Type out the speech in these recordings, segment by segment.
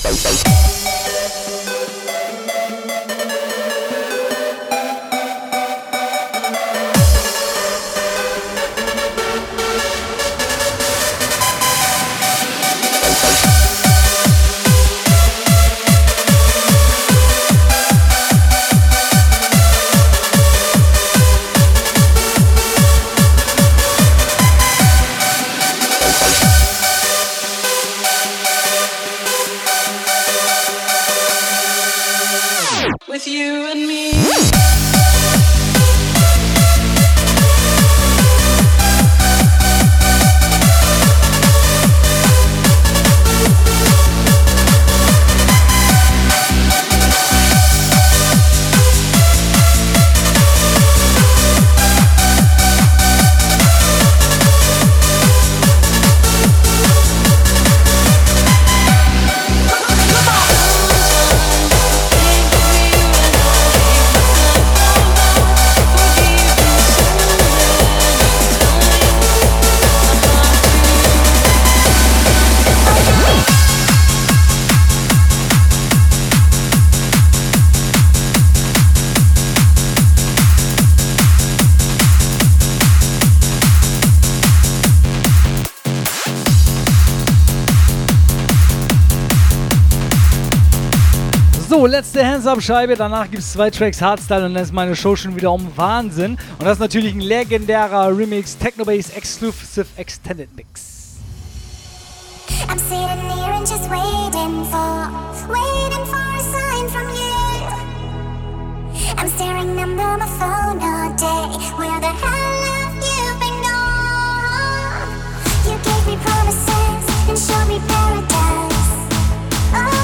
So, letzte Hands-Up-Scheibe, danach gibt es 2 Tracks Hardstyle und dann ist meine Show schon wieder um Wahnsinn. Und das ist natürlich ein legendärer Remix, Technobase Exclusive Extended Mix. I'm sitting here and just waiting for a sign from you. I'm staring under my phone all day. Where the hell have you been gone? You gave me promises and showed me paradise. Oh.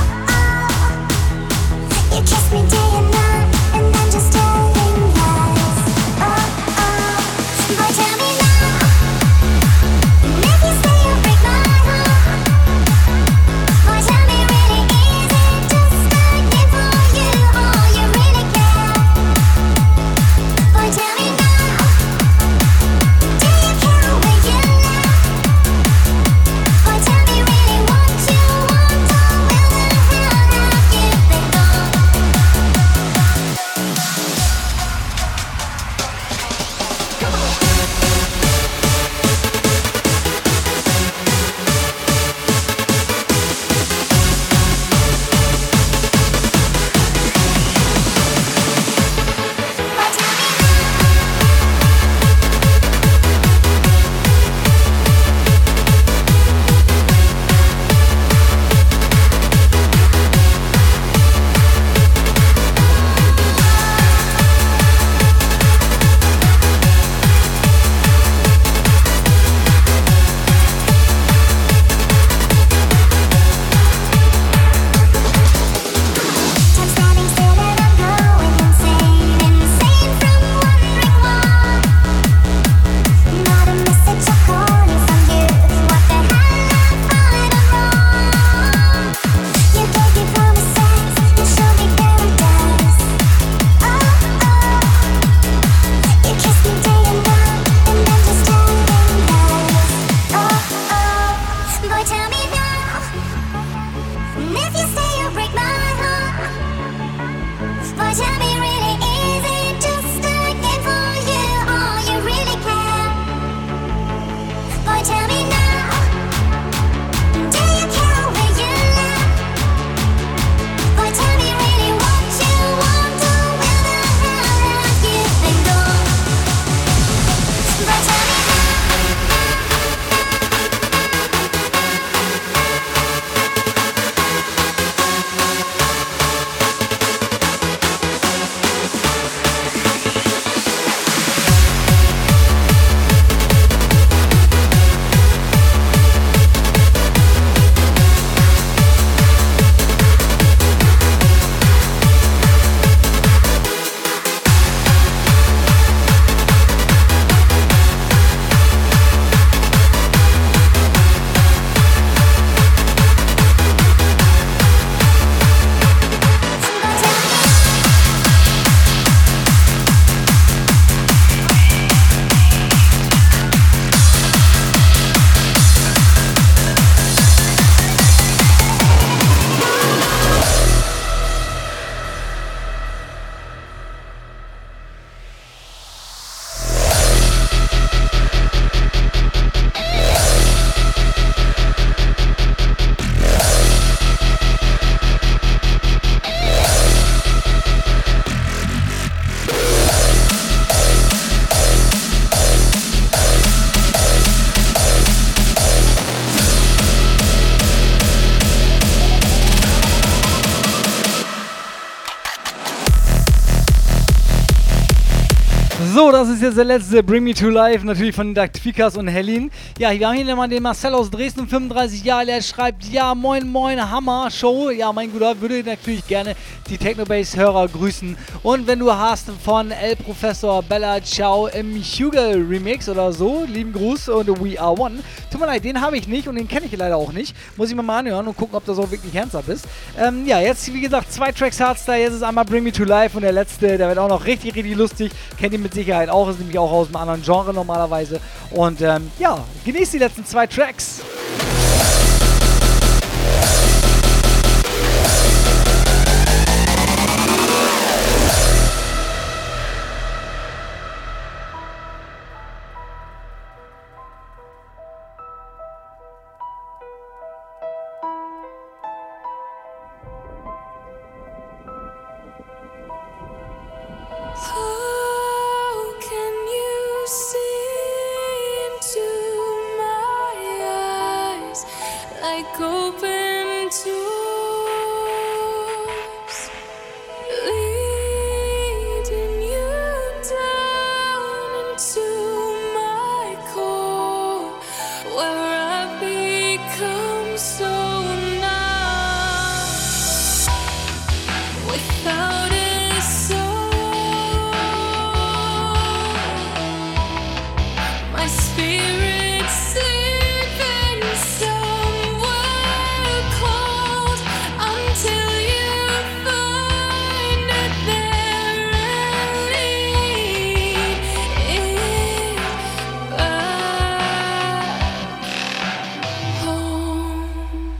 You kissed me day and night, and then just telling lies. Boy, tell me now, if you stay or break my heart. Boy, tell me really, is it just stagnant for you, or you really care? Boy, tell me now, do you care where you live? Boy, tell me really what you want, or will the hell have you been gone? das ist jetzt der letzte Bring Me to Life, natürlich von den Daktikas und Helin. Ja, wir haben hier nochmal den Marcel aus Dresden, 35 Jahre, der schreibt, ja, moin, moin, Hammer, Show. Ja, mein Guter, würde natürlich gerne die Technobase-Hörer grüßen. Und wenn du hast von El Professor Bella Ciao im Hugel Remix oder so, lieben Gruß und We Are One. Tut mir leid, den habe ich nicht und den kenne ich leider auch nicht. Muss ich mir mal anhören und gucken, ob das auch wirklich ernsthaft ist. Ja, jetzt wie gesagt 2 Tracks Hardstyle, jetzt ist einmal Bring Me to Life und der letzte, der wird auch noch richtig, richtig lustig. Kennt ihr mit Sicherheit auch, ist nämlich auch aus einem anderen Genre normalerweise. Und ja, genießt die letzten 2 Tracks. How can you see into my eyes like open doors, leading you down into my core, where I become so numb without a my spirit sleeping somewhere cold until you find it there and lead it back home.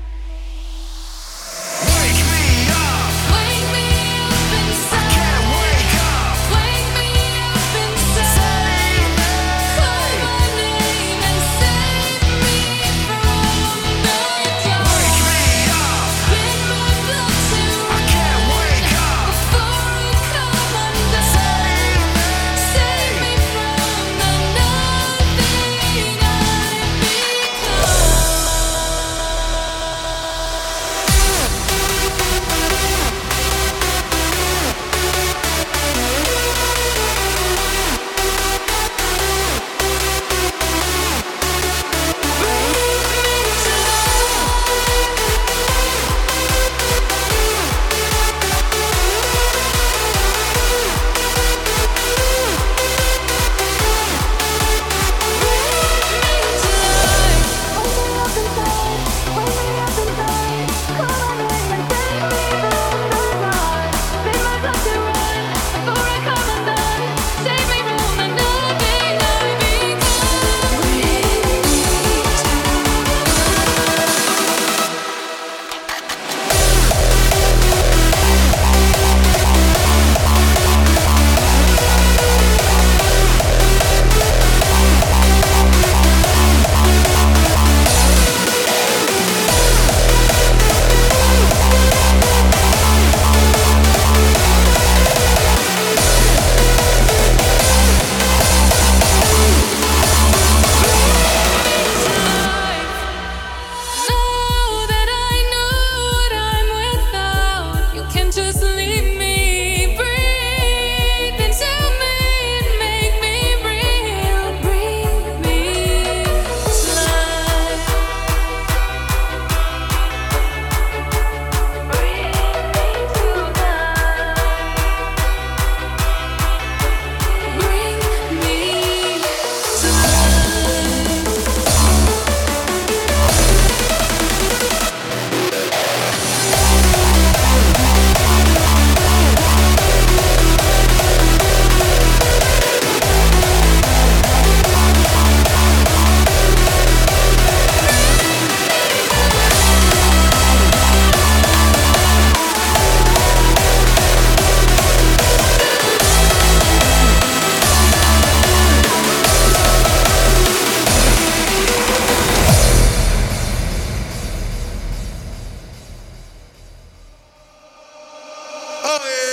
Wake me up inside. I can't wake up. Wake me up inside. Call my name and save me from the dark. Wake me up. Get my blood to run. I can't wake up before I come undone. Save me from the nothing I've Oh yeah.